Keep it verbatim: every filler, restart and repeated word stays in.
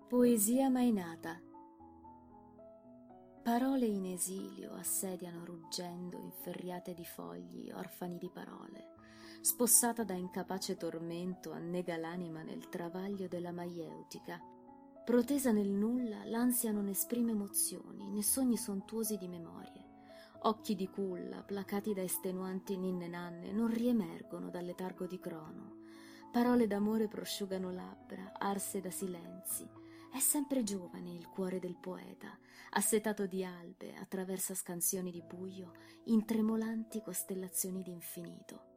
Poesia mai nata. Parole in esilio assediano ruggendo inferriate di fogli, orfani di parole. Spossata da incapace tormento, annega l'anima nel travaglio della maieutica. Protesa nel nulla, l'ansia non esprime emozioni, né sogni sontuosi di memorie. Occhi di culla, placati da estenuanti ninne nanne, non riemergono dal letargo di crono. Parole d'amore prosciugano labbra, arse da silenzi. È sempre giovane il cuore del poeta, assetato di albe, attraversa scansioni di buio, in tremolanti costellazioni d'infinito.